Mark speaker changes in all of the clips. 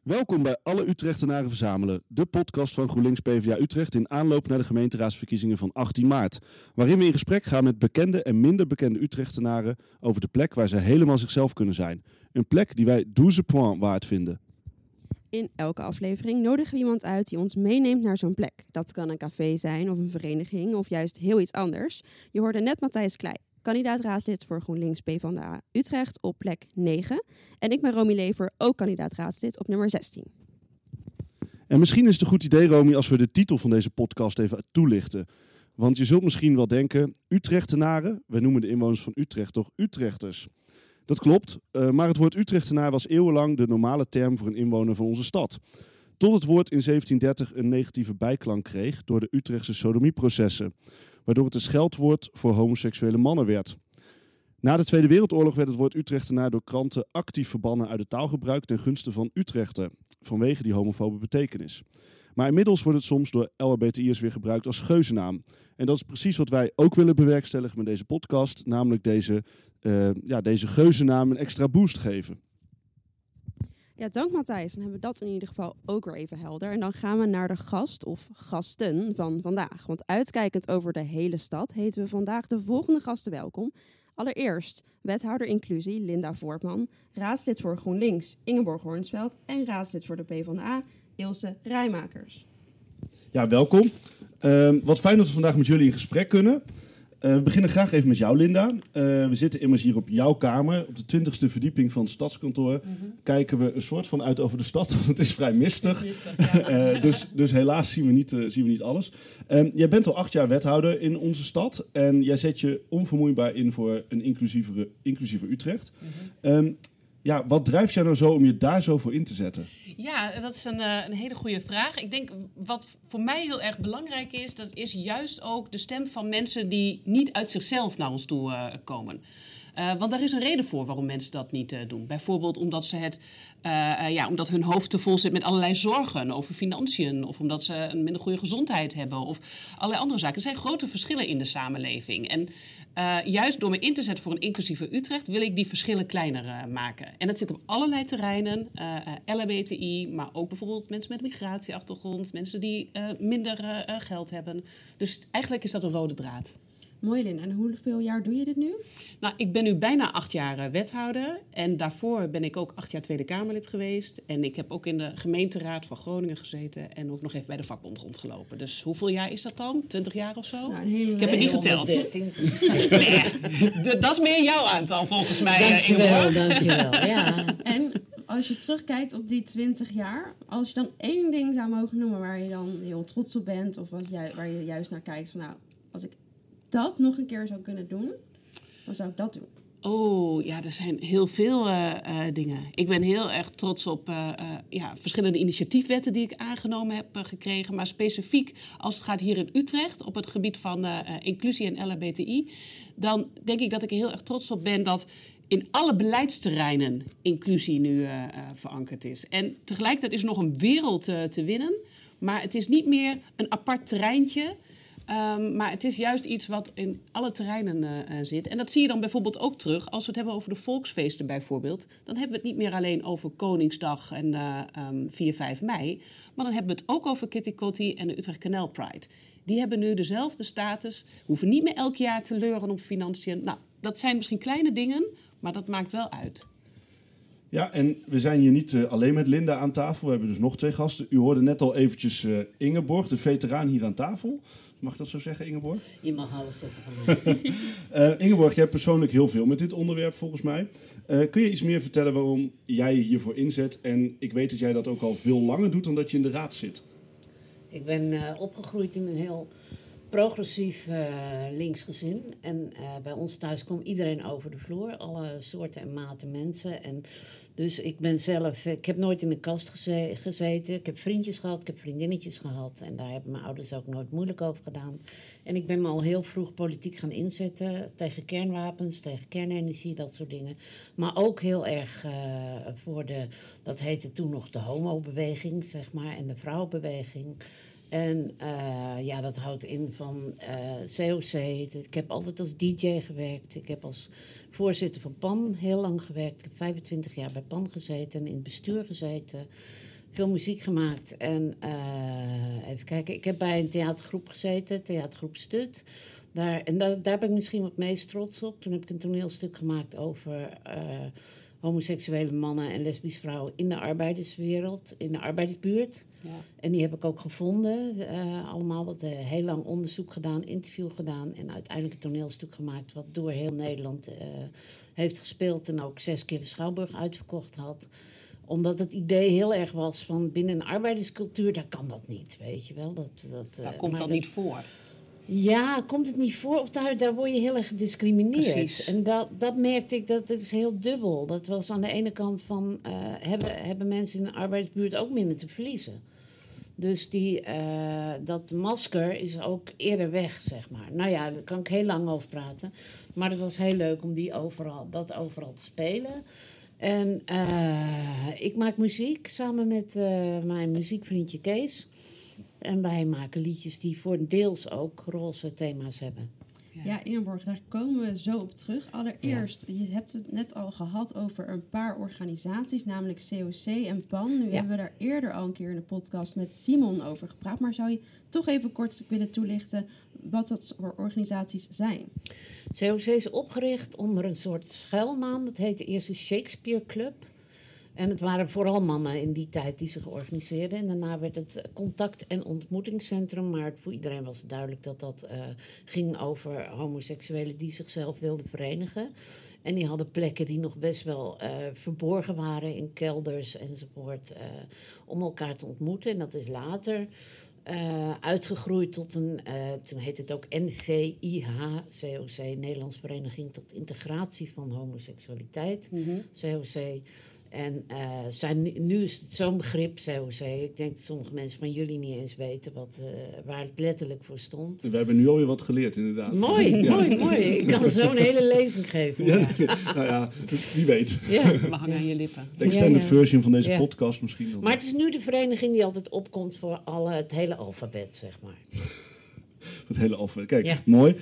Speaker 1: Welkom bij Alle Utrechtenaren Verzamelen, de podcast van GroenLinks PvdA Utrecht in aanloop naar de gemeenteraadsverkiezingen van 18 maart. Waarin we in gesprek gaan met bekende en minder bekende Utrechtenaren over de plek waar zij helemaal zichzelf kunnen zijn. Een plek die wij 12 points waard vinden.
Speaker 2: In elke aflevering nodigen we iemand uit die ons meeneemt naar zo'n plek. Dat kan een café zijn of een vereniging of juist heel iets anders. Je hoorde net Matthijs Klei, kandidaat-raadslid voor GroenLinks PvdA Utrecht op plek 9. En ik ben Romy Lever, ook kandidaat-raadslid op nummer 16.
Speaker 1: En misschien is het een goed idee, Romy, als we de titel van deze podcast even toelichten. Want je zult misschien wel denken, Utrechtenaren, wij noemen de inwoners van Utrecht toch Utrechters. Dat klopt, maar het woord Utrechthenaar was eeuwenlang de normale term voor een inwoner van onze stad. Tot het woord in 1730 een negatieve bijklank kreeg door de Utrechtse sodomieprocessen, waardoor het een scheldwoord voor homoseksuele mannen werd. Na de Tweede Wereldoorlog werd het woord Utrechthenaar door kranten actief verbannen uit het taalgebruik ten gunste van Utrechter, vanwege die homofobe betekenis. Maar inmiddels wordt het soms door LHBTI'ers weer gebruikt als geuzennaam. En dat is precies wat wij ook willen bewerkstelligen met deze podcast, namelijk deze geuzennaam een extra boost geven.
Speaker 2: Ja, dank Matthijs. Dan hebben we dat in ieder geval ook weer even helder. En dan gaan we naar de gast of gasten van vandaag. Want uitkijkend over de hele stad heten we vandaag de volgende gasten welkom. Allereerst wethouder inclusie Linda Voortman, raadslid voor GroenLinks Ingeborg Hornsveld en raadslid voor de PvdA Ilse Rijmakers.
Speaker 1: Ja, welkom. Wat fijn dat we vandaag met jullie in gesprek kunnen. We beginnen graag even met jou, Linda. We zitten immers hier op jouw kamer, op de 20e verdieping van het stadskantoor. Kijken we een soort van uit over de stad, want het is vrij mistig.
Speaker 3: Het is mistig, ja.
Speaker 1: Dus helaas zien we niet alles. Jij bent al 8 jaar wethouder in onze stad en jij zet je onvermoeibaar in voor een inclusiever Utrecht. Wat drijft jou nou zo om je daar zo voor in te zetten?
Speaker 3: Ja, dat is een hele goede vraag. Ik denk wat voor mij heel erg belangrijk is, dat is juist ook de stem van mensen die niet uit zichzelf naar ons toe komen. Want daar is een reden voor waarom mensen dat niet doen. Bijvoorbeeld omdat hun hoofd te vol zit met allerlei zorgen over financiën. Of omdat ze een minder goede gezondheid hebben. Of allerlei andere zaken. Er zijn grote verschillen in de samenleving. En juist door me in te zetten voor een inclusieve Utrecht wil ik die verschillen kleiner maken. En dat zit op allerlei terreinen. LHBTI, maar ook bijvoorbeeld mensen met een migratieachtergrond. Mensen die minder geld hebben. Dus eigenlijk is dat een rode draad.
Speaker 2: Mooi, Lin. En hoeveel jaar doe je dit nu?
Speaker 3: Nou, ik ben nu bijna 8 jaar wethouder. En daarvoor ben ik ook 8 jaar Tweede Kamerlid geweest. En ik heb ook in de gemeenteraad van Groningen gezeten. En ook nog even bij de vakbond rondgelopen. Dus hoeveel jaar is dat dan? 20 jaar of zo?
Speaker 2: Nou,
Speaker 3: ik heb het niet geteld. Dat is meer jouw aantal volgens mij.
Speaker 4: Dankjewel. Ja.
Speaker 2: En als je terugkijkt op die 20 jaar, als je dan 1 ding zou mogen noemen waar je dan heel trots op bent, of waar je juist naar kijkt van als ik dat nog een keer zou kunnen doen, dan zou ik dat doen.
Speaker 3: Oh, ja, er zijn heel veel dingen. Ik ben heel erg trots op verschillende initiatiefwetten die ik aangenomen heb gekregen. Maar specifiek als het gaat hier in Utrecht op het gebied van inclusie en LHBTI, dan denk ik dat ik er heel erg trots op ben dat in alle beleidsterreinen inclusie nu verankerd is. En tegelijkertijd is er nog een wereld te winnen, maar het is niet meer een apart terreintje. Maar het is juist iets wat in alle terreinen zit. En dat zie je dan bijvoorbeeld ook terug als we het hebben over de volksfeesten bijvoorbeeld. Dan hebben we het niet meer alleen over Koningsdag en 4-5 mei. Maar dan hebben we het ook over Kitty Kotti en de Utrecht Canal Pride. Die hebben nu dezelfde status. Hoeven niet meer elk jaar te leuren om financiën. Nou, dat zijn misschien kleine dingen, maar dat maakt wel uit.
Speaker 1: Ja, en we zijn hier niet alleen met Linda aan tafel. We hebben dus nog 2 gasten. U hoorde net al eventjes Ingeborg, de veteraan hier aan tafel. Mag ik dat zo zeggen, Ingeborg?
Speaker 4: Je mag alles zeggen van mij.
Speaker 1: Ingeborg, jij hebt persoonlijk heel veel met dit onderwerp volgens mij. Kun je iets meer vertellen waarom jij je hiervoor inzet? En ik weet dat jij dat ook al veel langer doet dan dat je in de raad zit.
Speaker 4: Ik ben opgegroeid in een heel progressief linksgezin. En bij ons thuis kwam iedereen over de vloer. Alle soorten en maten mensen. En dus ik heb nooit in de kast gezeten. Ik heb vriendjes gehad, ik heb vriendinnetjes gehad. En daar hebben mijn ouders ook nooit moeilijk over gedaan. En ik ben me al heel vroeg politiek gaan inzetten. Tegen kernwapens, tegen kernenergie, dat soort dingen. Maar ook heel erg dat heette toen nog de homobeweging, zeg maar. En de vrouwenbeweging. En dat houdt in van COC. Ik heb altijd als DJ gewerkt. Ik heb als voorzitter van PAN heel lang gewerkt. Ik heb 25 jaar bij PAN gezeten en in het bestuur gezeten. veel muziek gemaakt. En even kijken, ik heb bij een theatergroep gezeten, theatergroep Stut. Daar ben ik misschien wat meest trots op. Toen heb ik een toneelstuk gemaakt over homoseksuele mannen en lesbische vrouwen in de arbeiderswereld, in de arbeidersbuurt.
Speaker 3: Ja.
Speaker 4: En die heb ik ook gevonden. Allemaal wat heel lang onderzoek gedaan, interview gedaan en uiteindelijk een toneelstuk gemaakt wat door heel Nederland heeft gespeeld en ook 6 keer de Schouwburg uitverkocht had. Omdat het idee heel erg was van binnen een arbeiderscultuur, daar kan dat niet, weet je wel.
Speaker 3: Daar komt dat niet voor.
Speaker 4: Ja, komt het niet voor? Of daar word je heel erg gediscrimineerd.
Speaker 3: Precies.
Speaker 4: En dat merkte ik, dat is heel dubbel. Dat was aan de ene kant van, hebben mensen in de arbeidersbuurt ook minder te verliezen. Dus dat masker is ook eerder weg, zeg maar. Nou ja, daar kan ik heel lang over praten. Maar het was heel leuk om dat overal te spelen. En ik maak muziek samen met mijn muziekvriendje Kees. En wij maken liedjes die voor deels ook roze thema's hebben.
Speaker 2: Ja, Ingeborg, daar komen we zo op terug. Allereerst, je hebt het net al gehad over een paar organisaties, namelijk COC en PAN. Nu hebben we daar eerder al een keer in de podcast met Simon over gepraat. Maar zou je toch even kort willen toelichten wat dat voor organisaties zijn?
Speaker 4: COC is opgericht onder een soort schuilnaam. Dat heette eerst de Shakespeare Club. En het waren vooral mannen in die tijd die zich organiseerden. En daarna werd het contact- en ontmoetingscentrum. Maar voor iedereen was het duidelijk dat dat ging over homoseksuelen die zichzelf wilden verenigen. En die hadden plekken die nog best wel verborgen waren in kelders enzovoort. Om elkaar te ontmoeten. En dat is later uitgegroeid tot toen heette het ook NVIH, COC, Nederlands Vereniging tot Integratie van Homoseksualiteit, COC. En nu is het zo'n begrip, COC. Ik denk dat sommige mensen van jullie niet eens weten waar het letterlijk voor stond.
Speaker 1: We hebben nu alweer wat geleerd, inderdaad.
Speaker 4: Mooi. Ik kan zo een hele lezing geven.
Speaker 1: Ja, nou ja, wie weet.
Speaker 4: Ja.
Speaker 3: We hangen aan je lippen.
Speaker 1: De extended version van deze
Speaker 4: Ja.
Speaker 1: podcast misschien.
Speaker 4: Maar het is nu de vereniging die altijd opkomt voor het hele alfabet, zeg maar.
Speaker 1: Het hele alfabet. Kijk,
Speaker 4: Ja.
Speaker 1: mooi.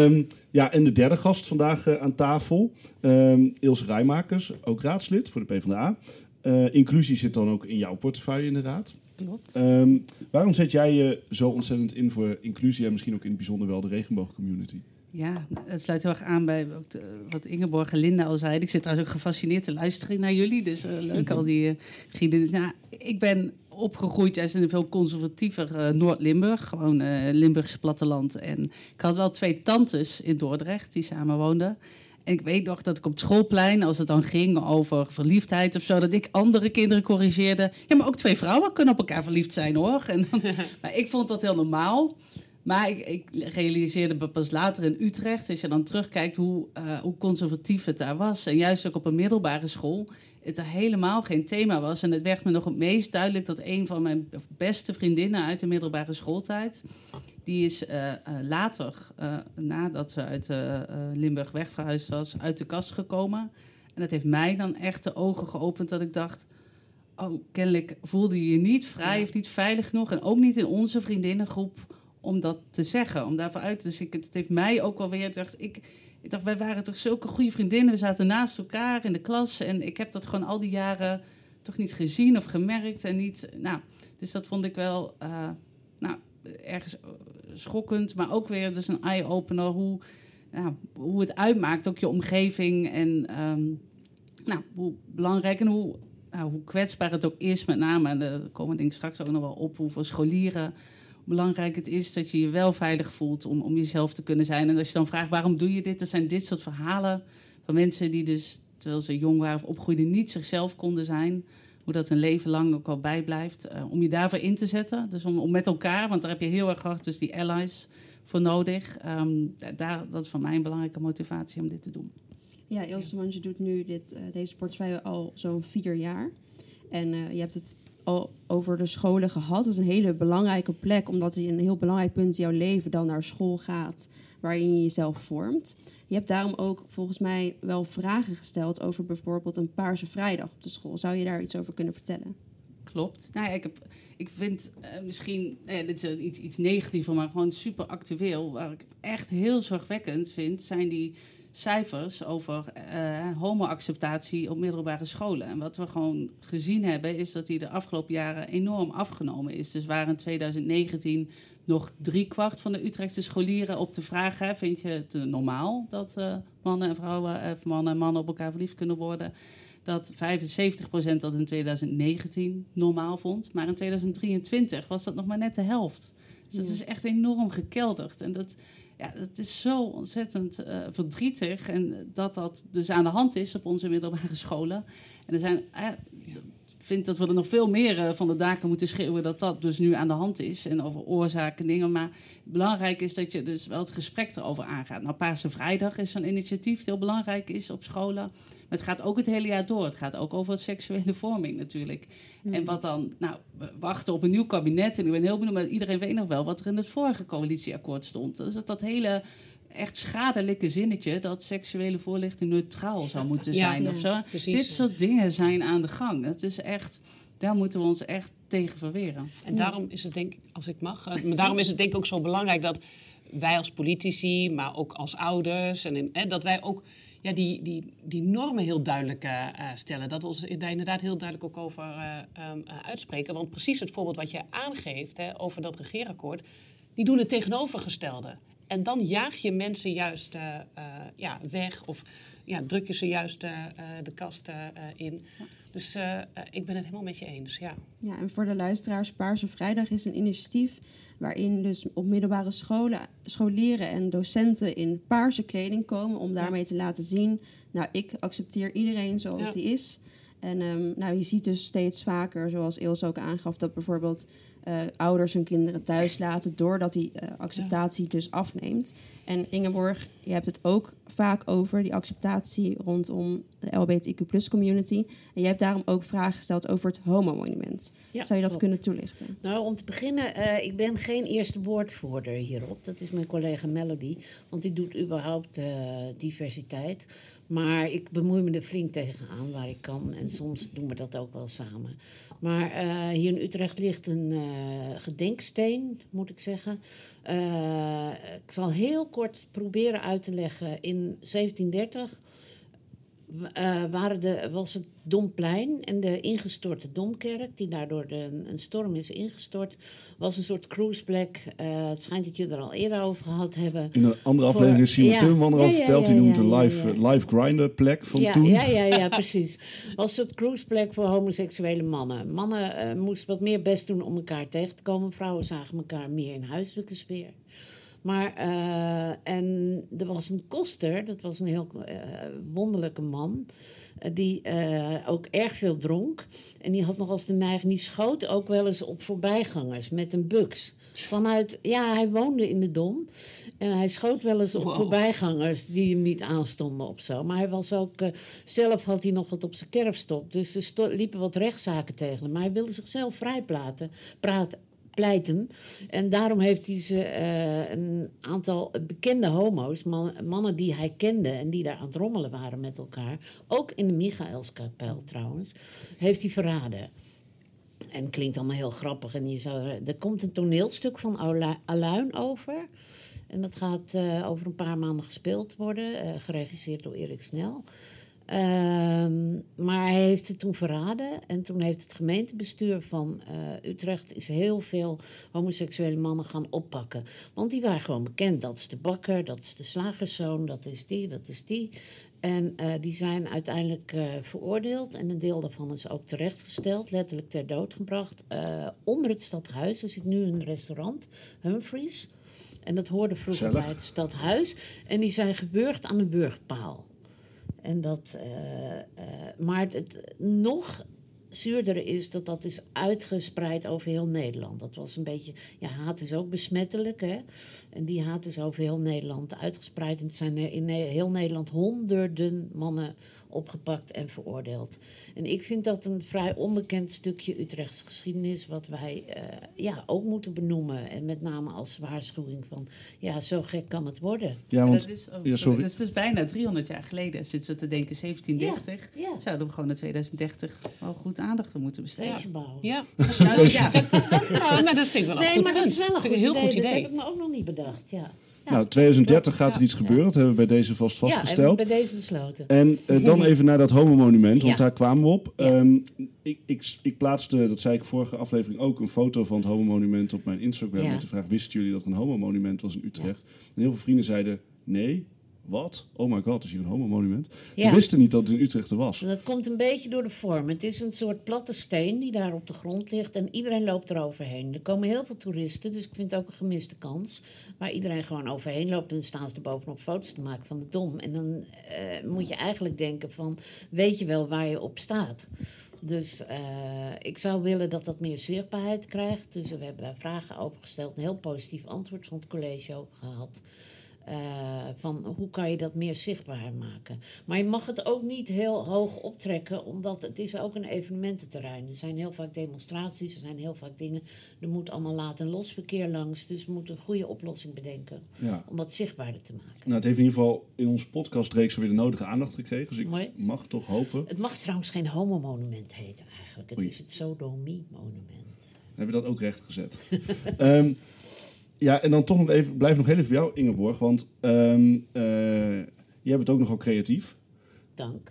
Speaker 1: En de derde gast vandaag aan tafel. Ilse Rijmakers, ook raadslid voor de PvdA. Inclusie zit dan ook in jouw portefeuille inderdaad.
Speaker 3: Klopt.
Speaker 1: Waarom zet jij je zo ontzettend in voor inclusie en misschien ook in het bijzonder wel de regenboogcommunity?
Speaker 5: Ja, het sluit heel erg aan bij wat Ingeborg en Linda al zeiden. Ik zit trouwens ook gefascineerd te luisteren naar jullie. Dus leuk al die geschiedenis. Nou, ik ben opgegroeid in een veel conservatiever Noord-Limburg. Gewoon Limburgse platteland. En ik had wel 2 tantes in Dordrecht die samen woonden. En ik weet nog dat ik op het schoolplein, als het dan ging over verliefdheid of zo, dat ik andere kinderen corrigeerde. Ja, maar ook 2 vrouwen kunnen op elkaar verliefd zijn, hoor. En dan, maar ik vond dat heel normaal. Maar ik realiseerde me pas later in Utrecht, als je dan terugkijkt, hoe conservatief het daar was. En juist ook op een middelbare school het er helemaal geen thema was. En het werd me nog het meest duidelijk dat een van mijn beste vriendinnen uit de middelbare schooltijd, die is later, nadat ze uit Limburg wegverhuisd was, uit de kast gekomen. En dat heeft mij dan echt de ogen geopend dat ik dacht, oh, kennelijk voelde je je niet vrij of niet veilig genoeg. En ook niet in onze vriendinnengroep om dat te zeggen, om daarvoor uit. Dus het heeft mij ook wel weer, ik dacht, wij waren toch zulke goede vriendinnen. We zaten naast elkaar in de klas. En ik heb dat gewoon al die jaren toch niet gezien of gemerkt. En niet, dus dat vond ik wel ergens schokkend. Maar ook weer dus een eye-opener hoe het uitmaakt. Ook je omgeving. En hoe belangrijk en hoe kwetsbaar het ook is. Met name, en daar komen we denk ik straks ook nog wel op, hoeveel scholieren, belangrijk het is dat je je wel veilig voelt om jezelf te kunnen zijn. En als je dan vraagt, waarom doe je dit? Dat zijn dit soort verhalen van mensen die dus, terwijl ze jong waren of opgroeiden, niet zichzelf konden zijn. Hoe dat een leven lang ook wel bijblijft. Om je daarvoor in te zetten. Dus om met elkaar, want daar heb je heel erg hard dus die allies voor nodig. Dat is voor mij een belangrijke motivatie om dit te doen.
Speaker 2: Ja, Ilse, want je doet nu deze portefeuille al zo'n 4 jaar. En je hebt het al over de scholen gehad. Dat is een hele belangrijke plek, omdat je een heel belangrijk punt in jouw leven dan naar school gaat, waarin je jezelf vormt. Je hebt daarom ook volgens mij wel vragen gesteld over bijvoorbeeld een Paarse Vrijdag op de school. Zou je daar iets over kunnen vertellen?
Speaker 5: Klopt. Nou ja, ik vind misschien, dit is iets negatiever, maar gewoon super actueel. Waar ik echt heel zorgwekkend vind, zijn cijfers over homo-acceptatie op middelbare scholen. En wat we gewoon gezien hebben, is dat die de afgelopen jaren enorm afgenomen is. Dus waar in 2019 nog 3/4 van de Utrechtse scholieren op de vraag, vind je het normaal dat mannen en vrouwen, mannen en mannen op elkaar verliefd kunnen worden, dat 75% dat in 2019 normaal vond. Maar in 2023 was dat nog maar net de helft. Dus dat is echt enorm gekelderd. En dat is zo ontzettend verdrietig. En dat dus aan de hand is op onze middelbare scholen. En er zijn... Ik vind dat we er nog veel meer van de daken moeten schreeuwen dat dus nu aan de hand is. En over oorzaken en dingen. Maar belangrijk is dat je dus wel het gesprek erover aangaat. Nou, Paarse Vrijdag is zo'n initiatief dat heel belangrijk is op scholen. Maar het gaat ook het hele jaar door. Het gaat ook over seksuele vorming natuurlijk. En wat dan... Nou, we wachten op een nieuw kabinet. En ik ben heel benieuwd, maar iedereen weet nog wel wat er in het vorige coalitieakkoord stond. Dus dat hele... echt schadelijke zinnetje dat seksuele voorlichting neutraal zou moeten zijn of zo.
Speaker 3: Precies.
Speaker 5: Dit soort dingen zijn aan de gang. Het is echt, daar moeten we ons echt tegen verweren.
Speaker 3: En daarom is het denk ik, als ik mag, daarom is het denk ik ook zo belangrijk dat wij als politici, maar ook als ouders, dat wij ook die normen heel duidelijk stellen. Dat we ons daar inderdaad heel duidelijk ook over uitspreken. Want precies het voorbeeld wat je aangeeft over dat regeerakkoord, die doen het tegenovergestelde. En dan jaag je mensen juist weg of druk je ze juist de kast in. Dus ik ben het helemaal met je eens, ja.
Speaker 2: Ja, en voor de luisteraars, Paarse Vrijdag is een initiatief waarin dus op middelbare scholieren en docenten in paarse kleding komen om daarmee te laten zien, nou, ik accepteer iedereen zoals die is. En je ziet dus steeds vaker, zoals Ilse ook aangaf, dat bijvoorbeeld ouders hun kinderen thuis laten doordat die acceptatie dus afneemt. En Ingeborg, je hebt het ook vaak over die acceptatie rondom de LGBTQ+ community. En je hebt daarom ook vragen gesteld over het homo-monument.
Speaker 4: Ja,
Speaker 2: zou je dat
Speaker 4: klopt.
Speaker 2: kunnen toelichten?
Speaker 4: Nou, om te beginnen, ik ben geen eerste woordvoerder hierop. Dat is mijn collega Melody, want die doet überhaupt diversiteit. Maar ik bemoei me er flink tegenaan waar ik kan. En soms doen we dat ook wel samen. Maar hier in Utrecht ligt een gedenksteen, moet ik zeggen. Ik zal heel kort proberen uit te leggen. In 1730 was het Domplein en de ingestorte Domkerk, die daardoor een storm is ingestort, was een soort cruiseplek. Het schijnt dat jullie er al eerder over gehad hebben.
Speaker 1: In een andere aflevering is Simon Timmerman erover verteld. Die noemt een live grinder plek van toen.
Speaker 4: Ja, precies. Was het cruiseplek voor homoseksuele mannen. Mannen moesten wat meer best doen om elkaar tegen te komen. Vrouwen zagen elkaar meer in huiselijke sfeer. Maar, en er was een koster, dat was een heel wonderlijke man, die ook erg veel dronk. En die had nog als de neiging, die schoot ook wel eens op voorbijgangers met een buks. Hij woonde in de Dom. En hij schoot wel eens op voorbijgangers die hem niet aanstonden of zo. Maar hij was ook, zelf had hij nog wat op zijn kerfstok. Dus er liepen wat rechtszaken tegen hem. Maar hij wilde zichzelf vrij pleiten. En daarom heeft hij een aantal bekende homo's, mannen die hij kende en die daar aan het rommelen waren met elkaar, ook in de Michaelskapel trouwens, heeft hij verraden. En het klinkt allemaal heel grappig. En er komt een toneelstuk van Aluin over. En dat gaat over een paar maanden gespeeld worden, geregisseerd door Erik Snel. Maar hij heeft het toen verraden. En toen heeft het gemeentebestuur van Utrecht is heel veel homoseksuele mannen gaan oppakken. Want die waren gewoon bekend. Dat is de bakker, dat is de slagerszoon, dat is die. En die zijn uiteindelijk veroordeeld. En een deel daarvan is ook terechtgesteld, letterlijk ter dood gebracht. Onder het stadhuis, er zit nu een restaurant, Humphries. En dat hoorde vroeger bij het stadhuis. En die zijn geburgd aan de burgpaal. En maar het nog zuurder is dat is uitgespreid over heel Nederland. Dat was een beetje, haat is ook besmettelijk, hè. En die haat is over heel Nederland uitgespreid. En het zijn in heel Nederland honderden mannen opgepakt en veroordeeld. En ik vind dat een vrij onbekend stukje Utrechtse geschiedenis, wat wij ook moeten benoemen. En met name als waarschuwing van, zo gek kan het worden.
Speaker 1: Ja, want,
Speaker 5: dat is dus bijna 300 jaar geleden. Zitten we te denken, 1730.
Speaker 4: Ja.
Speaker 5: Zouden we gewoon in 2030 wel goed aandacht aan moeten besteden.
Speaker 4: Feestje bouwen.
Speaker 3: Ja,
Speaker 5: Ja.
Speaker 3: maar dat vind ik wel
Speaker 4: Nee, maar dat is wel een
Speaker 3: heel goed idee.
Speaker 4: Dat heb ik me ook nog niet bedacht, ja.
Speaker 1: Nou, 2030 gaat er iets
Speaker 4: Ja.
Speaker 1: gebeuren. Dat hebben we bij deze vastgesteld.
Speaker 4: Ja, hebben we bij deze besloten.
Speaker 1: En dan even naar dat homomonument, want
Speaker 4: Ja.
Speaker 1: daar kwamen we op.
Speaker 4: Ja.
Speaker 1: Ik plaatste, dat zei ik vorige aflevering ook, een foto van het homomonument op mijn Instagram.
Speaker 4: Ja.
Speaker 1: Met de vraag, wisten jullie dat er een homomonument was in Utrecht? En heel veel vrienden zeiden, nee, wat? Oh my god, is hier een homomonument? Ze
Speaker 4: Ja.
Speaker 1: wisten niet dat het in Utrecht er was.
Speaker 4: Dat komt een beetje door de vorm. Het is een soort platte steen die daar op de grond ligt en iedereen loopt er overheen. Er komen heel veel toeristen, dus ik vind het ook een gemiste kans. Waar iedereen gewoon overheen loopt en dan staan ze er bovenop foto's te maken van de Dom. En dan moet je eigenlijk denken van, weet je wel waar je op staat? Dus ik zou willen dat dat meer zichtbaarheid krijgt. Dus we hebben daar vragen over gesteld. Een heel positief antwoord van het college ook gehad. Van hoe kan je dat meer zichtbaar maken. Maar je mag het ook niet heel hoog optrekken, omdat het is ook een evenemententerrein. Er zijn heel vaak demonstraties, er zijn heel vaak dingen. Er moet allemaal laat- en losverkeer langs. Dus we moeten een goede oplossing bedenken
Speaker 1: Ja.
Speaker 4: om dat zichtbaarder te maken.
Speaker 1: Nou, het heeft in ieder geval in onze podcastreeks weer de nodige aandacht gekregen. Dus ik
Speaker 4: Mooi.
Speaker 1: mag toch hopen.
Speaker 4: Het mag trouwens geen homomonument heten eigenlijk. Het
Speaker 1: Oei.
Speaker 4: is het sodomie-monument.
Speaker 1: Dan hebben we dat ook recht gezet. Ja, en dan toch nog even, blijf nog heel even bij jou, Ingeborg. Want jij bent ook nogal creatief.
Speaker 4: Dank.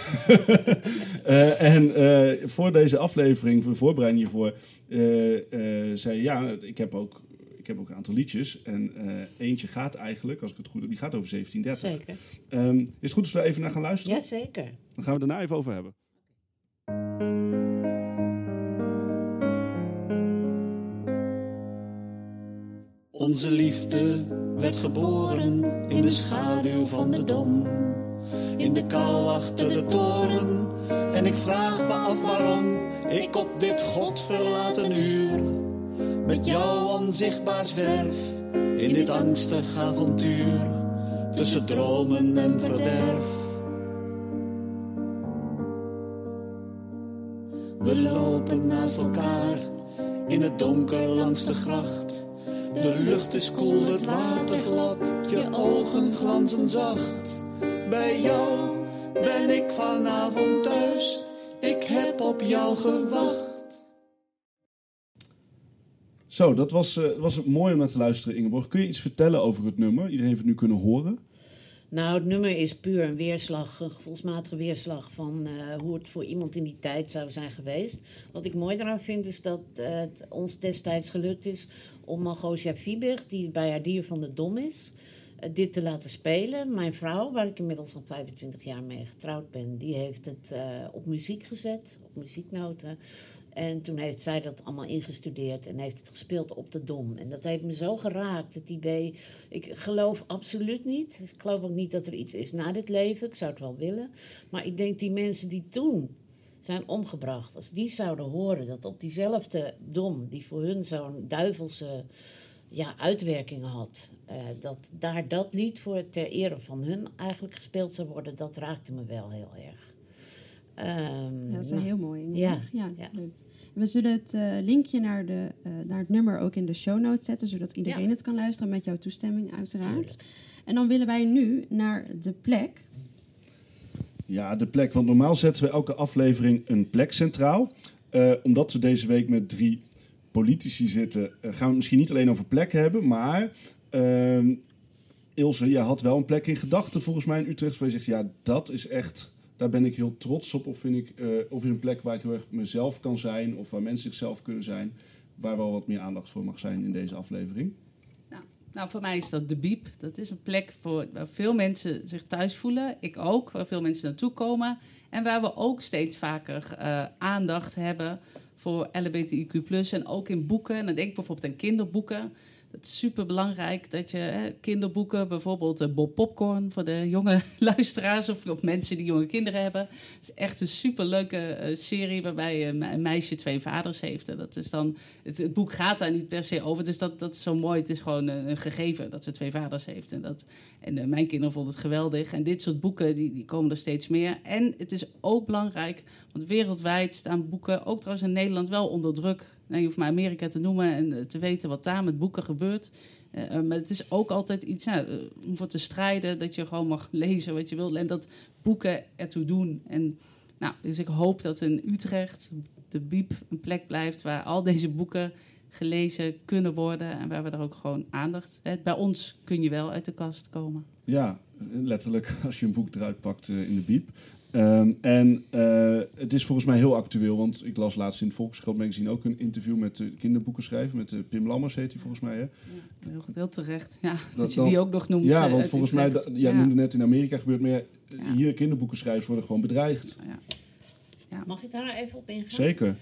Speaker 1: Voor deze aflevering, voor de voorbereiding hiervoor, zei je, ja, ik heb ook een aantal liedjes. En eentje gaat eigenlijk, als ik het goed heb, die gaat over 1730.
Speaker 4: Zeker.
Speaker 1: Is het goed als we er even naar gaan luisteren?
Speaker 4: Jazeker.
Speaker 1: Dan gaan we het daarna even over hebben.
Speaker 6: Onze liefde werd geboren in de schaduw van de Dom. In de kou achter de toren. En ik vraag me af waarom ik op dit godverlaten uur met jou onzichtbaar zwerf in dit angstig avontuur tussen dromen en verderf. We lopen naast elkaar in het donker langs de gracht. De lucht is koel, het water glad, je ogen glanzen zacht. Bij jou ben ik vanavond thuis, ik heb op jou gewacht.
Speaker 1: Zo, dat was mooi om naar te luisteren, Ingeborg. Kun je iets vertellen over het nummer? Iedereen heeft het nu kunnen horen.
Speaker 4: Nou, het nummer is puur een weerslag, een gevoelsmatige weerslag van hoe het voor iemand in die tijd zou zijn geweest. Wat ik mooi eraan vind is dat het ons destijds gelukt is om Malgosia Fiebig, die bij haar Dier van de Dom is, dit te laten spelen. Mijn vrouw, waar ik inmiddels al 25 jaar mee getrouwd ben, die heeft het op muziek gezet, op muzieknoten. En toen heeft zij dat allemaal ingestudeerd en heeft het gespeeld op de Dom. En dat heeft me zo geraakt, het idee. Ik geloof absoluut niet. Ik geloof ook niet dat er iets is na dit leven. Ik zou het wel willen. Maar ik denk die mensen die toen zijn omgebracht, als die zouden horen dat op diezelfde Dom, die voor hun zo'n duivelse uitwerking had, dat daar dat lied voor ter ere van hun eigenlijk gespeeld zou worden, dat raakte me wel heel erg.
Speaker 2: Ja, dat is wel heel mooi.
Speaker 4: Ja.
Speaker 2: Ja,
Speaker 4: Ja.
Speaker 2: leuk. We zullen het linkje naar het nummer ook in de show notes zetten, zodat iedereen het kan luisteren met jouw toestemming uiteraard.
Speaker 4: Tuurlijk.
Speaker 2: En dan willen wij nu naar de plek.
Speaker 1: Ja, de plek. Want normaal zetten we elke aflevering een plek centraal. Omdat we deze week met 3 politici zitten, gaan we het misschien niet alleen over plekken hebben. Maar Ilse, jij had wel een plek in gedachten volgens mij in Utrecht. Waar je zegt, ja, dat is echt, daar ben ik heel trots op. Of vind ik, of is een plek waar ik heel erg mezelf kan zijn. Of waar mensen zichzelf kunnen zijn. Waar wel wat meer aandacht voor mag zijn in deze aflevering.
Speaker 5: Nou, voor mij is dat de Biep. Dat is een plek waar veel mensen zich thuis voelen. Ik ook, waar veel mensen naartoe komen. En waar we ook steeds vaker aandacht hebben voor LGBTIQ+. En ook in boeken. En dan denk ik bijvoorbeeld aan kinderboeken. Het is super belangrijk dat je kinderboeken, bijvoorbeeld Bob Popcorn voor de jonge luisteraars of mensen die jonge kinderen hebben. Het is echt een super leuke serie waarbij een meisje 2 vaders heeft. En dat is dan, het boek gaat daar niet per se over, dus dat is zo mooi. Het is gewoon een gegeven dat ze 2 vaders heeft. En mijn kinderen vonden het geweldig. En dit soort boeken die komen er steeds meer. En het is ook belangrijk, want wereldwijd staan boeken, ook trouwens in Nederland, wel onder druk. Nou, je hoeft maar Amerika te noemen en te weten wat daar met boeken gebeurt. Maar het is ook altijd iets om voor te strijden, dat je gewoon mag lezen wat je wilt. En dat boeken ertoe doen. En, dus ik hoop dat in Utrecht de Biep een plek blijft waar al deze boeken gelezen kunnen worden en waar we er ook gewoon aandacht... Bij ons kun je wel uit de kast komen.
Speaker 1: Ja, letterlijk als je een boek eruit pakt in de bieb. Het is volgens mij heel actueel, want ik las laatst in het Volkskrant magazine ook een interview met de kinderboekenschrijver, met Pim Lammers heet hij volgens mij. Hè?
Speaker 5: Ja, heel goed, heel terecht. Ja, dat je die ook nog noemt.
Speaker 1: Ja, want volgens mij, jij noemde net in Amerika gebeurt meer,
Speaker 5: Ja.
Speaker 1: hier kinderboekenschrijvers worden gewoon bedreigd.
Speaker 5: Ja.
Speaker 4: Mag ik daar even op ingaan?
Speaker 1: Zeker.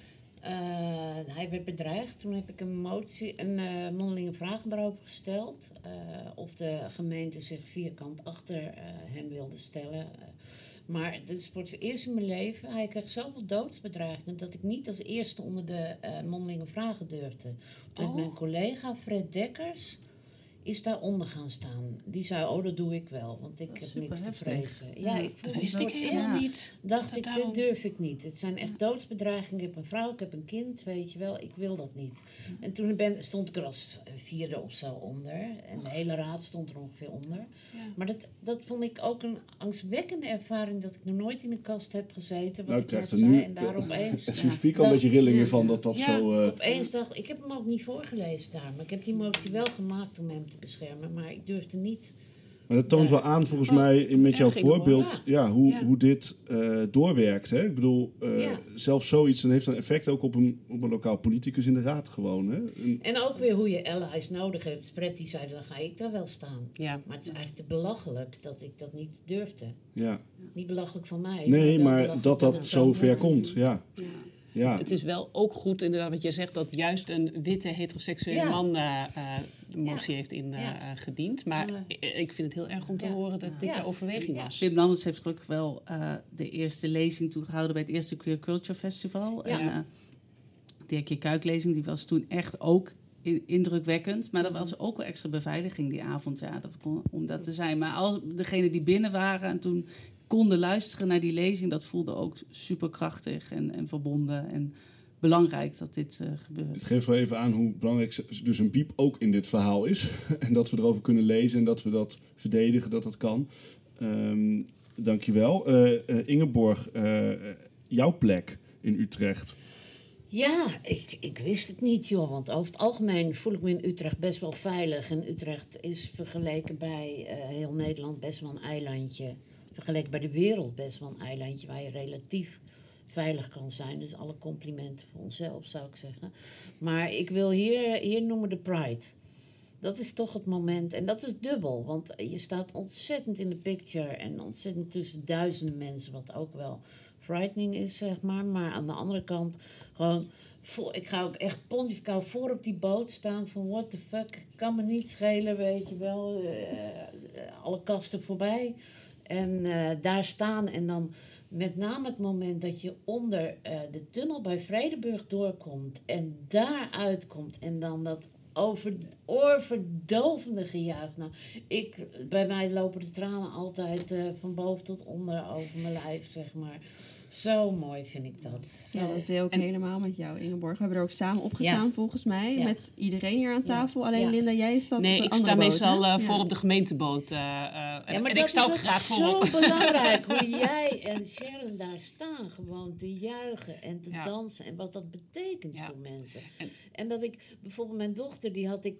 Speaker 4: Hij werd bedreigd. Toen heb ik een mondelinge vraag erover gesteld. Of de gemeente zich vierkant achter hem wilde stellen. Maar dit is voor het eerst in mijn leven. Hij kreeg zoveel doodsbedreigingen dat ik niet als eerste onder de mondelinge vragen durfde. Toen mijn collega Fred Dekkers is daaronder gaan staan. Die zei, dat doe ik wel, want ik heb niks te vrezen. Ja,
Speaker 3: Dat wist ik helemaal niet.
Speaker 4: Dacht ik, dit durf ik niet. Het zijn echt doodsbedreigingen. Ik heb een vrouw, ik heb een kind, weet je wel. Ik wil dat niet. En toen stond ik er als vierde of zo onder. En de hele raad stond er ongeveer onder.
Speaker 3: Ja.
Speaker 4: Maar dat vond ik ook een angstwekkende ervaring... dat ik nog nooit in een kast heb gezeten, wat
Speaker 1: Nou,
Speaker 4: ik net
Speaker 1: krijgt er
Speaker 4: zei.
Speaker 1: nu,
Speaker 4: En daar opeens...
Speaker 1: je spiek al een beetje rillingen van dat
Speaker 3: Ja.
Speaker 1: zo...
Speaker 4: Opeens dacht ik, heb hem ook niet voorgelezen daar. Maar ik heb die motie wel gemaakt om hem te beschermen. Maar ik durfde niet...
Speaker 1: Maar dat toont wel aan, volgens mij, met jouw
Speaker 3: erg, Ingeborg.
Speaker 1: voorbeeld, hoe dit doorwerkt. Hè? Ik bedoel, zelfs zoiets dan heeft een effect ook op een lokaal politicus in de raad gewoon. Hè?
Speaker 4: En ook weer hoe je allies nodig hebt. Fred die zei, dan ga ik daar wel staan.
Speaker 3: Ja.
Speaker 4: Maar het is eigenlijk te belachelijk dat ik dat niet durfde.
Speaker 1: Ja.
Speaker 4: Niet belachelijk van mij.
Speaker 1: Nee,
Speaker 4: wel
Speaker 1: maar
Speaker 4: belachelijk
Speaker 1: dat
Speaker 4: het
Speaker 1: dat
Speaker 4: zo
Speaker 1: zo ver
Speaker 4: moet.
Speaker 1: komt, ja. Ja.
Speaker 3: Het is wel ook goed, inderdaad, wat je zegt, dat juist een witte heteroseksuele man de motie heeft ingediend. Maar ik vind het heel erg om te horen dat dit de overweging was.
Speaker 5: Pim Lammers heeft gelukkig wel de eerste lezing toegehouden bij het eerste Queer Culture Festival.
Speaker 4: Ja.
Speaker 5: En Dirkje Kuiklezing, die was toen echt ook indrukwekkend. Maar er was ook wel extra beveiliging die avond, om dat te zijn. Maar als degenen die binnen waren en toen konden luisteren naar die lezing, dat voelde ook superkrachtig en verbonden en belangrijk dat dit gebeurt.
Speaker 1: Het geeft wel even aan hoe belangrijk dus een biep ook in dit verhaal is. En dat we erover kunnen lezen en dat we dat verdedigen, dat kan. Dankjewel. Ingeborg, jouw plek in Utrecht.
Speaker 4: Ja, ik wist het niet, joh. Want over het algemeen voel ik me in Utrecht best wel veilig. En Utrecht is vergeleken bij heel Nederland best wel een eilandje. Vergeleken bij de wereld best wel een eilandje waar je relatief veilig kan zijn. Dus alle complimenten voor onszelf, zou ik zeggen. Maar ik wil hier noemen de Pride. Dat is toch het moment. En dat is dubbel. Want je staat ontzettend in de picture. En ontzettend tussen duizenden mensen. Wat ook wel frightening is, zeg maar. Maar aan de andere kant gewoon... Ik ga ook echt pontificaal voor op die boot staan. Van what the fuck. Kan me niet schelen, weet je wel. Alle kasten voorbij. En daar staan en dan met name het moment dat je onder de tunnel bij Vredenburg doorkomt en daar uitkomt en dan dat oorverdovende gejuich. Nou, bij mij lopen de tranen altijd van boven tot onder over mijn lijf, zeg maar. Zo mooi vind ik dat.
Speaker 2: Ja, dat deel ik helemaal met jou, Ingeborg. We hebben er ook samen opgestaan, volgens mij.
Speaker 4: Ja.
Speaker 2: Met iedereen hier aan tafel.
Speaker 4: Ja.
Speaker 2: Alleen
Speaker 4: Ja.
Speaker 2: Linda, jij staat op een
Speaker 3: Nee, ik
Speaker 2: andere
Speaker 3: sta
Speaker 2: boot,
Speaker 3: meestal
Speaker 2: hè?
Speaker 3: voor op de gemeenteboot.
Speaker 4: Ja,
Speaker 3: En
Speaker 4: maar
Speaker 3: ik
Speaker 4: dat
Speaker 3: sta
Speaker 4: is
Speaker 3: ook
Speaker 4: ook
Speaker 3: graag
Speaker 4: zo
Speaker 3: voorop.
Speaker 4: belangrijk hoe jij en Sharon daar staan. Gewoon te juichen en te dansen. En wat dat betekent voor mensen. En dat ik, bijvoorbeeld mijn dochter, die had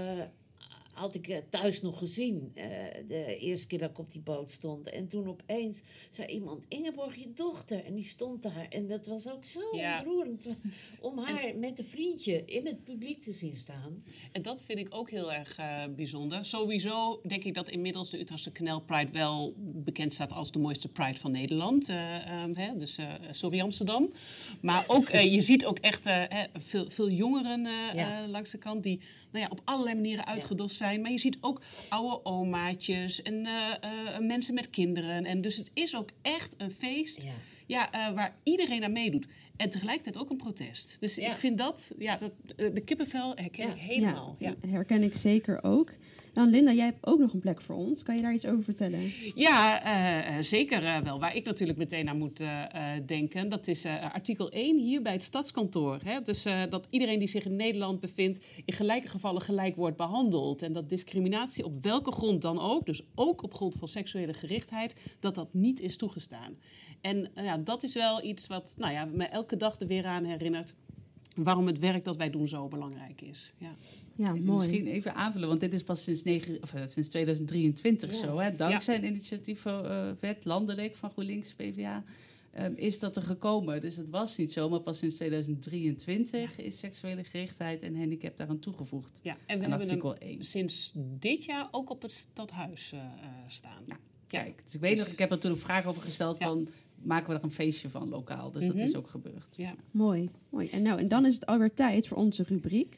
Speaker 4: ik thuis nog gezien. De eerste keer dat ik op die boot stond. En toen opeens zei iemand, Ingeborg, je dochter. En die stond daar. En dat was ook zo ontroerend. Om haar met een vriendje in het publiek te zien staan.
Speaker 3: En dat vind ik ook heel erg bijzonder. Sowieso denk ik dat inmiddels de Utrechtse Canal Pride wel bekend staat als de mooiste Pride van Nederland. Dus sorry Amsterdam. Maar ook, je ziet ook echt veel jongeren langs de kant die op allerlei manieren uitgedost zijn. Maar je ziet ook oude omaatjes en mensen met kinderen. En dus het is ook echt een feest waar iedereen aan meedoet. En tegelijkertijd ook een protest. Dus ik vind de kippenvel herken ik helemaal. Ja.
Speaker 2: Herken ik zeker ook. Nou, Linda, jij hebt ook nog een plek voor ons. Kan je daar iets over vertellen?
Speaker 3: Ja, zeker wel. Waar ik natuurlijk meteen aan moet denken, dat is artikel 1 hier bij het stadskantoor. Hè? Dus dat iedereen die zich in Nederland bevindt in gelijke gevallen gelijk wordt behandeld. En dat discriminatie op welke grond dan ook, dus ook op grond van seksuele gerichtheid, dat niet is toegestaan. En dat is wel iets wat me elke dag er weer aan herinnert. waarom het werk dat wij doen zo belangrijk is. Ja.
Speaker 2: Ja, mooi.
Speaker 5: Misschien even aanvullen, want dit is pas sinds 2023 zo. Hè? Dankzij een initiatiefwet landelijk van GroenLinks, PvdA, is dat er gekomen. Dus het was niet zo, maar pas sinds 2023 is seksuele gerichtheid en handicap daaraan toegevoegd.
Speaker 3: Ja, en we hebben hem sinds dit jaar ook op het stadhuis staan.
Speaker 5: Ja, kijk, dus ik weet nog, ik heb er toen een vraag over gesteld van, maken we er een feestje van lokaal? Dus dat is ook gebeurd.
Speaker 3: Ja.
Speaker 2: Mooi. En dan is het alweer tijd voor onze rubriek.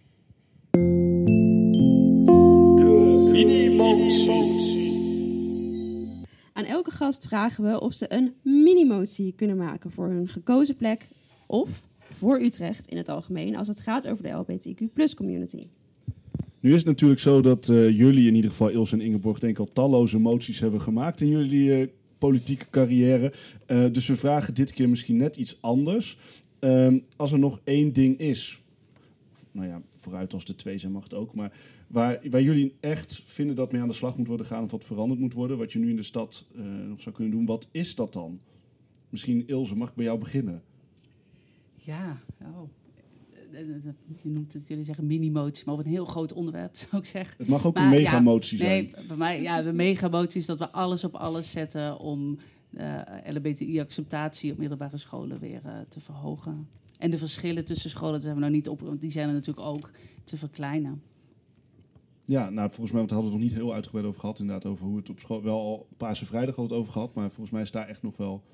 Speaker 2: Aan elke gast vragen we of ze een mini-motie kunnen maken voor hun gekozen plek of voor Utrecht in het algemeen als het gaat over de LGBTQ+-community.
Speaker 1: Nu is het natuurlijk zo dat jullie, in ieder geval Ilse en Ingeborg, denk ik al talloze moties hebben gemaakt in jullie politieke carrière. Dus we vragen dit keer misschien net iets anders. Als er nog één ding is, nou ja, vooruit als er 2 zijn mag het ook, maar waar jullie echt vinden dat mee aan de slag moet worden gaan of wat veranderd moet worden, wat je nu in de stad nog zou kunnen doen, wat is dat dan? Misschien Ilse, mag ik bij jou beginnen?
Speaker 5: Ja, je noemt het, jullie zeggen mini-motie, maar over een heel groot onderwerp zou ik zeggen.
Speaker 1: Het mag ook een megamotie zijn.
Speaker 5: Nee, bij mij, de megamotie is dat we alles op alles zetten om LHBTI-acceptatie op middelbare scholen weer te verhogen. En de verschillen tussen scholen, dat zijn we nou niet op, want die zijn er natuurlijk ook, te verkleinen.
Speaker 1: Ja, nou volgens mij, want we hadden het nog niet heel uitgebreid over gehad, inderdaad, over hoe het op school, wel al Paarse Vrijdag hadden we het over gehad, maar volgens mij is daar echt nog wel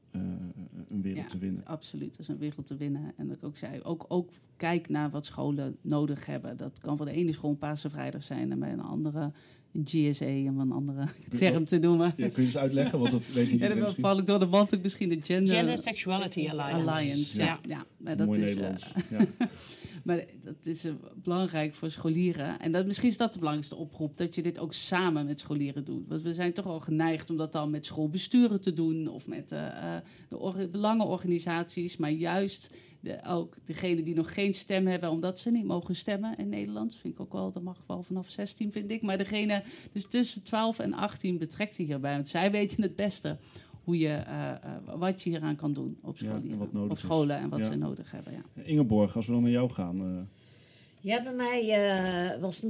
Speaker 1: een wereld te winnen.
Speaker 5: Absoluut, dat is een wereld te winnen. En dat ik ook zei, ook kijk naar wat scholen nodig hebben. Dat kan voor de ene school een Paarse Vrijdag zijn en bij een andere een GSA, om een andere term te noemen.
Speaker 1: Ja, kun je eens uitleggen? Want dat weet niet iedereen.
Speaker 5: Dan val ik door de mand ook misschien de
Speaker 3: Gender Sexuality Alliance.
Speaker 5: Ja, maar dat
Speaker 1: mooi
Speaker 5: is
Speaker 1: Nederlands. Ja.
Speaker 5: maar dat is belangrijk voor scholieren. En misschien is dat de belangrijkste oproep, dat je dit ook samen met scholieren doet. Want we zijn toch wel geneigd om dat dan met schoolbesturen te doen of met de belangenorganisaties, maar juist ook degenen die nog geen stem hebben, omdat ze niet mogen stemmen in Nederland. Vind ik ook wel, dat mag wel vanaf 16, vind ik. Maar degene, dus tussen 12 en 18 betrekt hij hierbij. Want zij weten het beste hoe je, wat je hieraan kan doen op scholieren, op scholen en wat ze nodig hebben. Ja.
Speaker 1: Ingeborg, als we dan naar jou gaan.
Speaker 4: Ja, bij mij was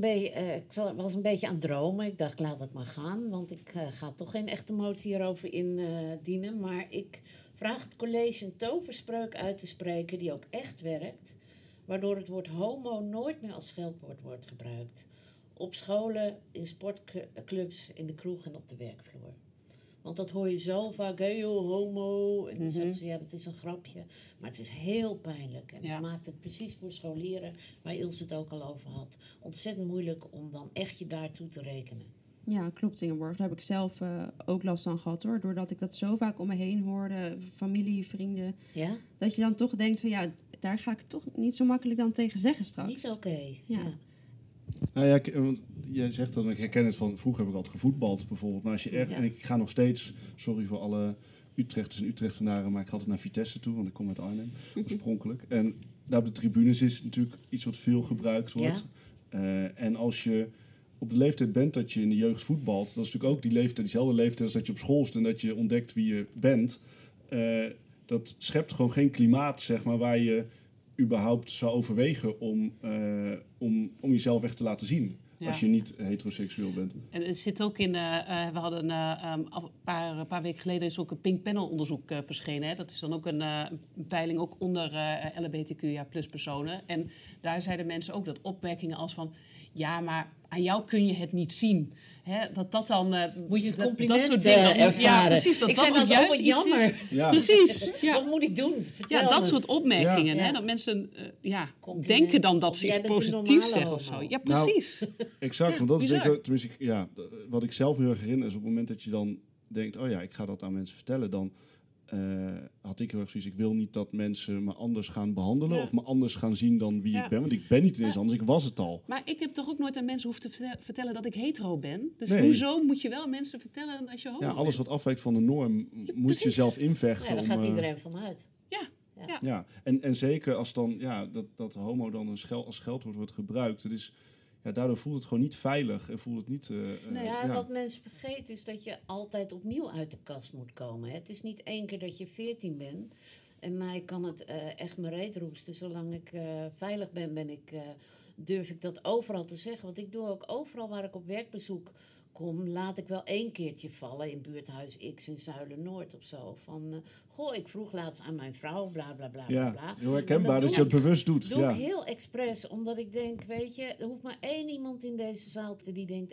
Speaker 4: een beetje aan het dromen. Ik dacht, laat het maar gaan, want ik ga toch geen echte motie hierover indienen. Maar ik vraag het college een toverspreuk uit te spreken die ook echt werkt, waardoor het woord homo nooit meer als scheldwoord wordt gebruikt. Op scholen, in sportclubs, in de kroeg en op de werkvloer. Want dat hoor je zo vaak, hey joh, homo. En dan zeggen ze, ja, dat is een grapje. Maar het is heel pijnlijk. En dat maakt het precies voor scholieren, waar Ilse het ook al over had, ontzettend moeilijk om dan echt je daartoe te rekenen.
Speaker 2: Ja, klopt Ingeborg. Daar heb ik zelf ook last van gehad hoor. Doordat ik dat zo vaak om me heen hoorde, familie, vrienden. Ja? Dat je dan toch denkt van ja, daar ga ik toch niet zo makkelijk dan tegen zeggen straks.
Speaker 4: Niet oké. Ja.
Speaker 1: Nou ja, want jij zegt dat, ik herken het van, vroeger heb ik altijd gevoetbald bijvoorbeeld. Maar als je en ik ga nog steeds, sorry voor alle Utrechters en Utrechtenaren, maar ik ga altijd naar Vitesse toe, want ik kom uit Arnhem, oorspronkelijk. En daar op de tribunes is natuurlijk iets wat veel gebruikt wordt. Ja. En als je op de leeftijd bent dat je in de jeugd voetbalt, dat is natuurlijk ook die leeftijd, diezelfde leeftijd als dat je op school zit en dat je ontdekt wie je bent. Dat schept gewoon geen klimaat, zeg maar, waar je überhaupt zou overwegen om jezelf echt te laten zien. Ja. Als je niet heteroseksueel bent.
Speaker 3: En het zit ook in, we hadden een paar weken geleden is ook een Pink Panel onderzoek verschenen. Hè. Dat is dan ook een peiling ook onder LGBTQIA+ personen. En daar zeiden mensen ook dat opmerkingen als van, ja, maar aan jou kun je het niet zien. Hè, dat dan
Speaker 4: moet je het compliment
Speaker 3: dat soort dingen
Speaker 4: ervaren.
Speaker 3: Ja, precies.
Speaker 4: Ik zei dat ook wat jammer.
Speaker 3: Ja. Precies.
Speaker 4: Ja. Wat moet ik doen? Vertel
Speaker 3: dat soort opmerkingen. Ja. Hè, dat mensen denken dan dat ze iets positiefs zeggen of zo. Ja, precies.
Speaker 1: Nou, exact. Want dat is denk ik, tenminste, wat ik zelf heel erg herinner is op het moment dat je dan denkt, oh ja, ik ga dat aan mensen vertellen, dan had ik heel erg zoiets, ik wil niet dat mensen me anders gaan behandelen of me anders gaan zien dan wie ik ben. Want ik ben niet ineens anders, ik was het al.
Speaker 3: Maar ik heb toch ook nooit aan mensen hoeven te vertellen dat ik hetero ben. Dus hoezo moet je wel mensen vertellen dat je homo bent?
Speaker 1: Ja, alles wat afwijkt van de norm moet je zelf invechten.
Speaker 4: Ja, daar gaat iedereen vanuit.
Speaker 1: Ja. En zeker als dan dat homo dan als scheldwoord wordt gebruikt. Het is, daardoor voelt het gewoon niet veilig en voelt het niet.
Speaker 4: Wat mensen vergeten is dat je altijd opnieuw uit de kast moet komen. Het is niet één keer dat je 14 bent En mij kan het echt mijn reet roesten. Zolang ik veilig ben, durf ik dat overal te zeggen. Want ik doe ook overal waar ik op werkbezoek kom, laat ik wel 1 keertje vallen in buurthuis X in Zuilen-Noord of zo. Van, ik vroeg laatst aan mijn vrouw, bla bla bla bla bla.
Speaker 1: Heel herkenbaar dat je het bewust doet.
Speaker 4: Doe ik heel expres, omdat ik denk, weet je, er hoeft maar 1 iemand in deze zaal die denkt,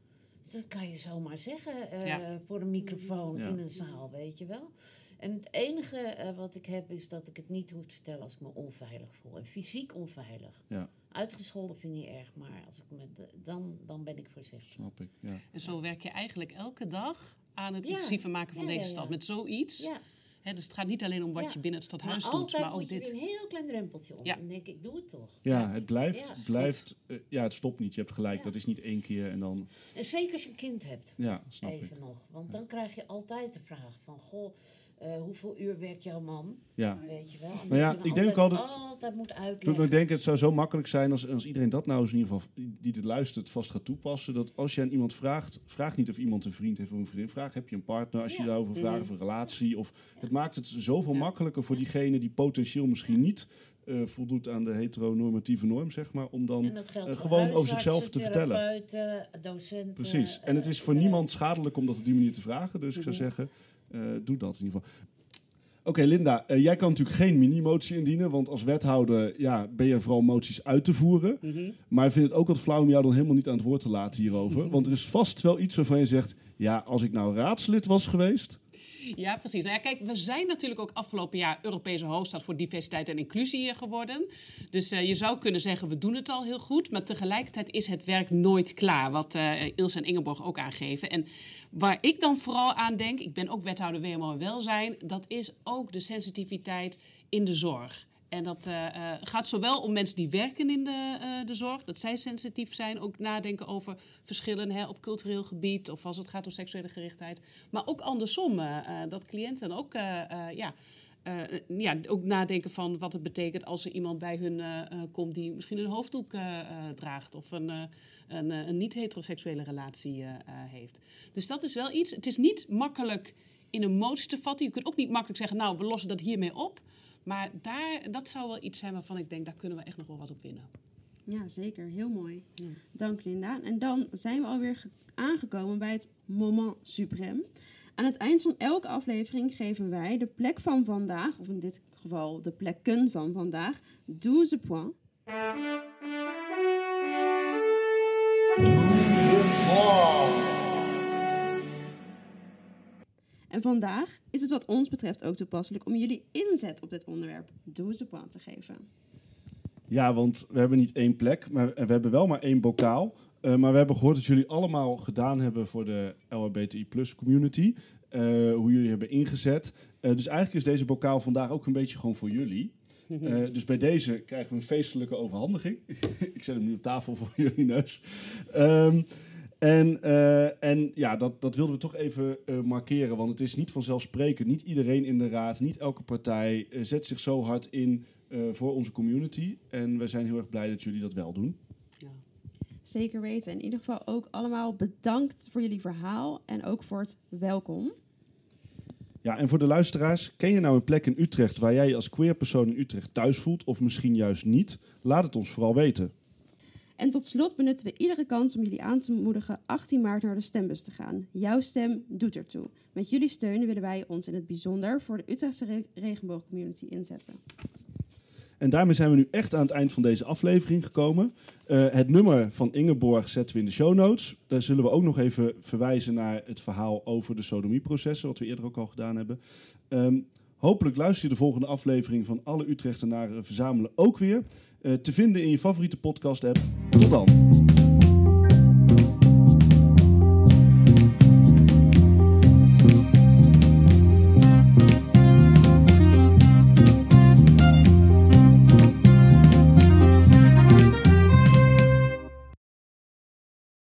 Speaker 4: dat kan je zomaar zeggen voor een microfoon in een zaal, weet je wel. En het enige wat ik heb is dat ik het niet hoef te vertellen als ik me onveilig voel. En fysiek onveilig. Ja. Uitgescholden vind ik niet erg, maar als ik dan ben ik voorzichtig.
Speaker 1: Snap ik, ja.
Speaker 3: En zo werk je eigenlijk elke dag aan het inclusiever maken van deze stad. Met zoiets. Ja. Dus het gaat niet alleen om wat je binnen het stadhuis doet, maar ook dit. Maar altijd moet je
Speaker 4: een heel klein drempeltje om. Dan denk ik, doe het toch.
Speaker 1: Ja, het blijft het stopt niet. Je hebt gelijk, dat is niet 1 keer en dan...
Speaker 4: En zeker als je een kind hebt.
Speaker 1: Ja, snap ik.
Speaker 4: Even nog. Want dan krijg je altijd de vraag van, hoeveel uur werkt jouw man?
Speaker 1: Ja.
Speaker 4: Weet je wel? En
Speaker 1: nou ja, ik denk
Speaker 4: altijd moet uitleggen.
Speaker 1: Ik denk het zou zo makkelijk zijn als iedereen dat nou eens in ieder geval, die dit luistert, vast gaat toepassen. Dat als je aan iemand vraag niet of iemand een vriend heeft of een vriendin. Vraag, heb je een partner? Als je daarover vraagt, of een relatie. Het maakt het zoveel makkelijker voor diegene die potentieel misschien niet voldoet aan de heteronormatieve norm, zeg maar, om dan gewoon over zichzelf te vertellen.
Speaker 4: Docenten.
Speaker 1: Precies. En het is voor niemand schadelijk om dat op die manier te vragen. Dus ik zou zeggen, doe dat in ieder geval. Oké, Linda, jij kan natuurlijk geen mini-motie indienen, want als wethouder ben je vooral moties uit te voeren. Maar ik vind het ook wat flauw om jou dan helemaal niet aan het woord te laten hierover. Want er is vast wel iets waarvan je zegt, als ik nou raadslid was geweest...
Speaker 3: Ja, precies. Nou ja, kijk, we zijn natuurlijk ook afgelopen jaar Europese hoofdstad voor diversiteit en inclusie geworden. Dus je zou kunnen zeggen, we doen het al heel goed. Maar tegelijkertijd is het werk nooit klaar, wat Ilse en Ingeborg ook aangeven. En waar ik dan vooral aan denk, ik ben ook wethouder WMO en welzijn, dat is ook de sensitiviteit in de zorg. En dat gaat zowel om mensen die werken in de zorg, dat zij sensitief zijn, ook nadenken over verschillen op cultureel gebied of als het gaat om seksuele gerichtheid. Maar ook andersom, dat cliënten ook, ook nadenken van wat het betekent als er iemand bij hun komt die misschien een hoofddoek draagt of een niet-heteroseksuele relatie heeft. Dus dat is wel iets. Het is niet makkelijk in een motie te vatten. Je kunt ook niet makkelijk zeggen, nou, we lossen dat hiermee op. Maar dat zou wel iets zijn waarvan ik denk, daar kunnen we echt nog wel wat op winnen.
Speaker 2: Ja, zeker. Heel mooi. Ja. Dank, Linda. En dan zijn we alweer aangekomen bij het moment suprême. Aan het eind van elke aflevering geven wij de plek van vandaag, of in dit geval de plekken van vandaag, 12 points. 12 points. En vandaag is het wat ons betreft ook toepasselijk om jullie inzet op dit onderwerp 12 points te geven. Ja,
Speaker 1: want we hebben niet 1 plek, maar we hebben wel maar 1 bokaal. Maar we hebben gehoord dat jullie allemaal gedaan hebben voor de LHBTI+ community. Hoe jullie hebben ingezet. Dus eigenlijk is deze bokaal vandaag ook een beetje gewoon voor jullie. Dus bij deze krijgen we een feestelijke overhandiging. Ik zet hem nu op tafel voor jullie neus. Dat wilden we toch even markeren, want het is niet vanzelfsprekend. Niet iedereen in de raad, niet elke partij zet zich zo hard in voor onze community. En wij zijn heel erg blij dat jullie dat wel doen.
Speaker 2: Ja. Zeker weten. En in ieder geval ook allemaal bedankt voor jullie verhaal en ook voor het welkom.
Speaker 1: Ja, en voor de luisteraars, ken je nou een plek in Utrecht waar jij je als queer persoon in Utrecht thuis voelt of misschien juist niet? Laat het ons vooral weten.
Speaker 2: En tot slot benutten we iedere kans om jullie aan te moedigen 18 maart naar de stembus te gaan. Jouw stem doet ertoe. Met jullie steun willen wij ons in het bijzonder voor de Utrechtse regenboogcommunity inzetten.
Speaker 1: En daarmee zijn we nu echt aan het eind van deze aflevering gekomen. Het nummer van Ingeborg zetten we in de show notes. Daar zullen we ook nog even verwijzen naar het verhaal over de sodomieprocessen, wat we eerder ook al gedaan hebben. Hopelijk luister je de volgende aflevering van Alle Utrechtenaren Verzamelen ook weer. Te vinden in je favoriete podcast-app. Tot dan!